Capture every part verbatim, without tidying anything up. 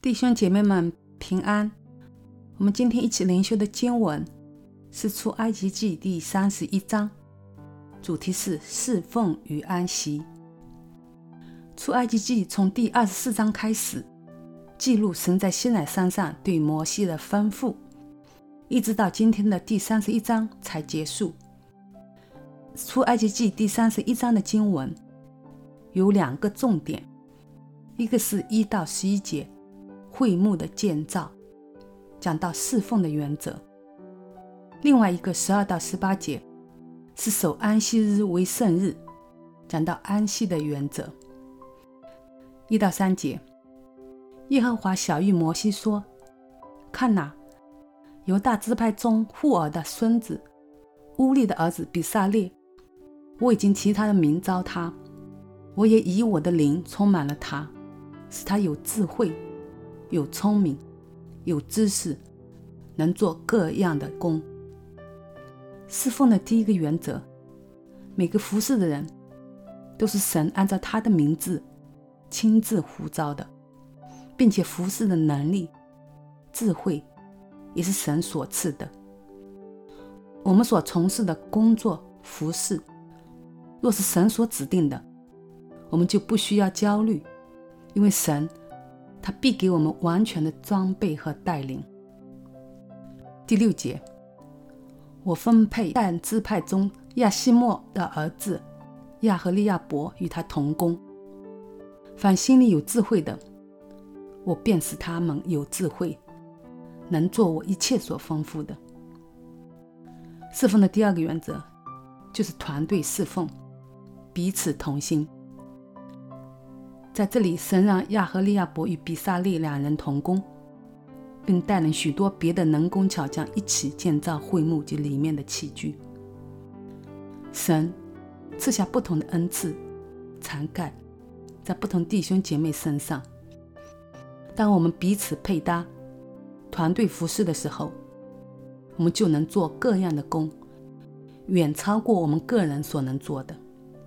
弟兄姐妹们平安。我们今天一起灵修的经文是出埃及记第三十一章，主题是侍奉与安息。出埃及记从第二十四章开始，记录神在西乃山上对摩西的吩咐，一直到今天的第三十一章才结束。出埃及记第三十一章的经文有两个重点，一个是一到十一节，会幕的建造，讲到侍奉的原则；另外一个十二到十八节是守安息日为圣日，讲到安息的原则。一到三节，耶和华晓谕摩西说：看哪，犹大支派中户尔的孙子乌利的儿子比撒列，我已经提他的名召他，我也以我的灵充满了他，使他有智慧，有聪明，有知识，能做各样的工。侍奉的第一个原则，每个服侍的人都是神按照他的名字亲自呼召的，并且服侍的能力、智慧也是神所赐的。我们所从事的工作、服侍，若是神所指定的，我们就不需要焦虑，因为神他必给我们完全的装备和带领。第六节，我分配但支派中亚希莫的儿子亚和利亚伯与他同工，凡心里有智慧的，我便使他们有智慧，能做我一切所吩咐的。侍奉的第二个原则就是团队侍奉，彼此同心。在这里，神让亚和利亚伯与比撒列两人同工，并带领许多别的能工巧匠一起建造会幕及里面的器具。神赐下不同的恩赐才干在不同弟兄姐妹身上，当我们彼此配搭，团队服侍的时候，我们就能做各样的工，远超过我们个人所能做的。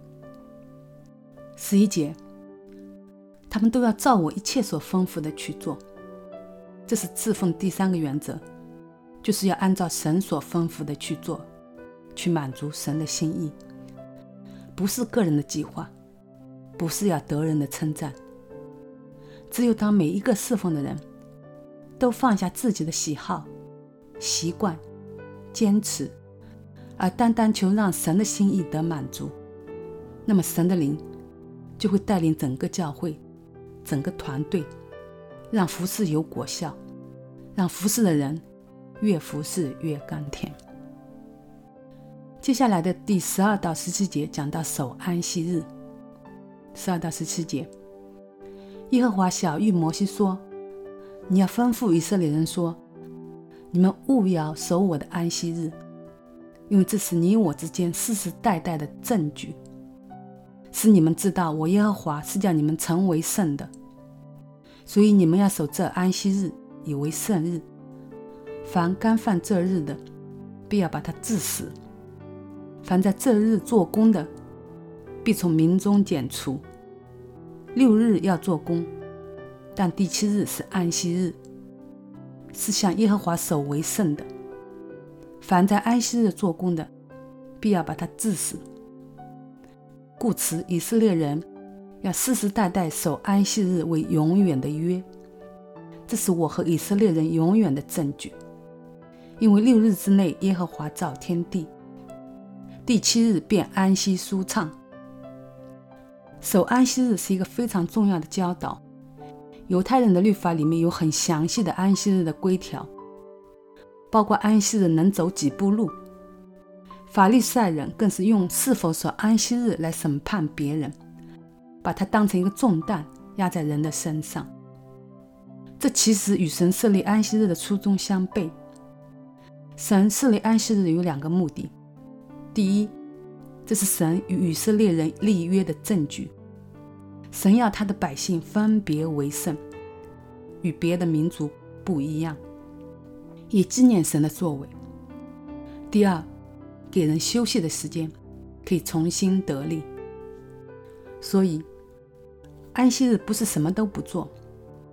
十一节，他们都要照我一切所吩咐的去做。这是侍奉第三个原则，就是要按照神所吩咐的去做，去满足神的心意，不是个人的计划，不是要得人的称赞。只有当每一个侍奉的人都放下自己的喜好、习惯、坚持，而单单求让神的心意得满足，那么神的灵就会带领整个教会、整个团队，让服事有果效，让服事的人越服事越甘甜。接下来的第十二到十七节讲到守安息日。十二到十七节，耶和华晓谕摩西说：你要吩咐以色列人说，你们务要守我的安息日，因为这是你我之间世世代代的证据，使你们知道我耶和华是叫你们成为圣的。所以你们要守这安息日，以为圣日。凡干犯这日的，必要把他治死；凡在这日做工的，必从民中剪除。六日要做工，但第七日是安息日，是向耶和华守为圣的。凡在安息日做工的，必要把他治死。故此以色列人要世世代代守安息日为永远的约，这是我和以色列人永远的证据。因为六日之内耶和华造天地，第七日便安息舒畅。守安息日是一个非常重要的教导，犹太人的律法里面有很详细的安息日的规条，包括安息日能走几步路。法利赛人更是用是否守安息日来审判别人，把它当成一个重担压在人的身上。这其实与神设立安息日的初衷相悖。神设立安息日有两个目的，第一，这是神与以色列人立约的证据，神要他的百姓分别为圣，与别的民族不一样，也纪念神的作为。第二，给人休息的时间，可以重新得力。所以安息日不是什么都不做，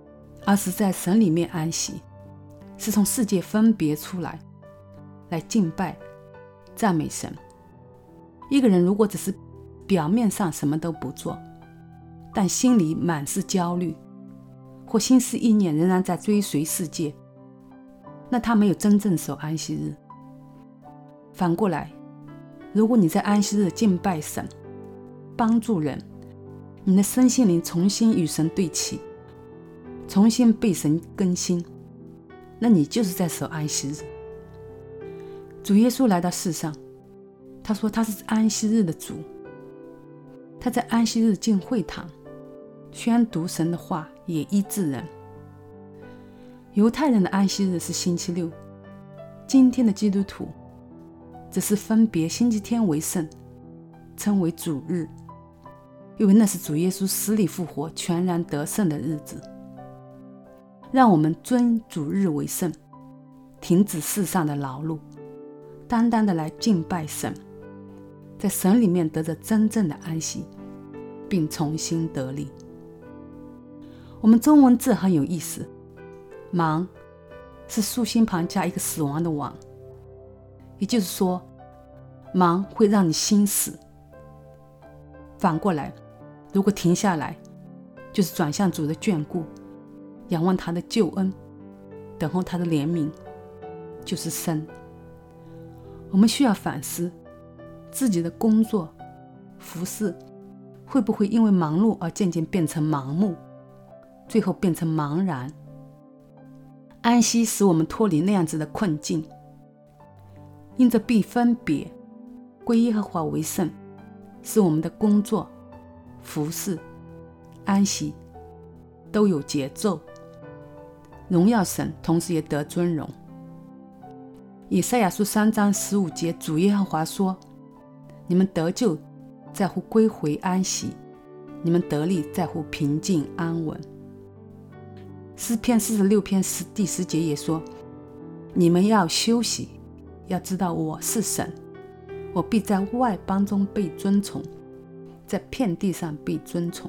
而是在神里面安息，是从世界分别出来，来敬拜、赞美神。一个人如果只是表面上什么都不做，但心里满是焦虑，或心思意念仍然在追随世界，那他没有真正守安息日。反过来，如果你在安息日敬拜神，帮助人，你的身心灵重新与神对齐，重新被神更新，那你就是在守安息日。主耶稣来到世上，他说他是安息日的主，他在安息日进会堂，宣读神的话，也医治人。犹太人的安息日是星期六，今天的基督徒只是分别星期天为圣，称为主日，因为那是主耶稣死里复活、全然得胜的日子。让我们尊主日为圣，停止世上的劳碌，单单的来敬拜神，在神里面得着真正的安息，并重新得力。我们中文字很有意思，忙是竖心旁加一个死亡的亡，也就是说，忙会让你心死。反过来，如果停下来，就是转向主的眷顾，仰望他的救恩，等候他的怜悯，就是生。我们需要反思自己的工作、服事会不会因为忙碌而渐渐变成盲目，最后变成茫然。安息使我们脱离那样子的困境，因着必分别归耶和华为圣，使我们的工作、服事、安息都有节奏，荣耀神，同时也得尊荣。以赛亚书三章十五节，主耶和华说：你们得救在乎归回安息，你们得力在乎平静安稳。诗篇四十六篇第十节也说：你们要休息，要知道我是神，我必在外邦中被尊崇，在遍地上被尊崇。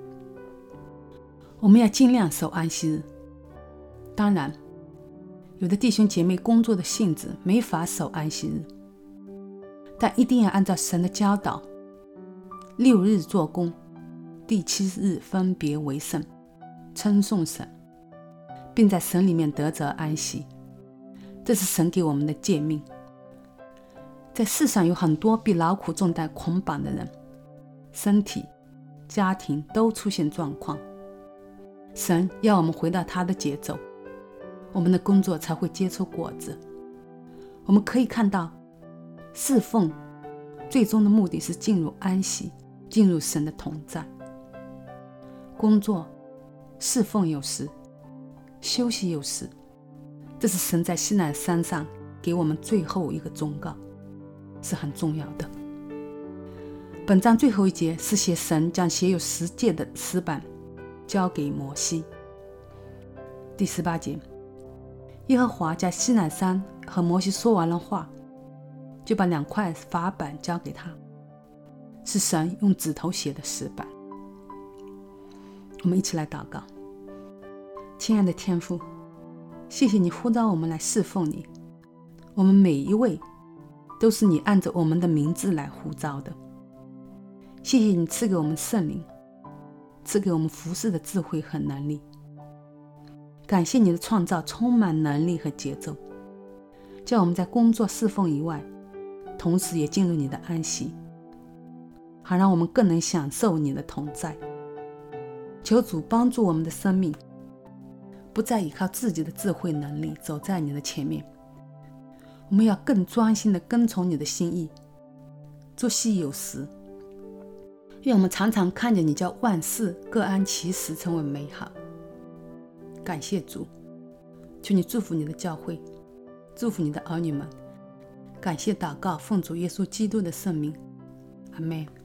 我们要尽量守安息日。当然，有的弟兄姐妹工作的性质没法守安息日，但一定要按照神的教导，六日做工，第七日分别为圣，称颂神，并在神里面得着安息。这是神给我们的诫命。在世上有很多被劳苦重担捆绑的人，身体、家庭都出现状况。神要我们回到他的节奏，我们的工作才会结出果子。我们可以看到，侍奉最终的目的是进入安息，进入神的同在。工作、侍奉有时，休息有时，这是神在西奈山上给我们最后一个忠告，是很重要的。本章最后一节是写神将写有十诫的石板交给摩西。第十八节，耶和华在西乃山和摩西说完了话，就把两块法板交给他，是神用指头写的石板。我们一起来祷告。亲爱的天父，谢谢你呼召我们来侍奉你，我们每一位都是你按着我们的名字来呼召的。谢谢你赐给我们圣灵，赐给我们服侍的智慧和能力。感谢你的创造充满能力和节奏，叫我们在工作侍奉以外，同时也进入你的安息，好让我们更能享受你的同在。求主帮助我们的生命，不再依靠自己的智慧能力走在你的前面，我们要更专心地跟从你的心意，做细有时。愿我们常常看见你叫万事各按其时成为美好。感谢主，求你祝福你的教会，祝福你的儿女们。感谢祷告，奉主耶稣基督的圣名，阿们。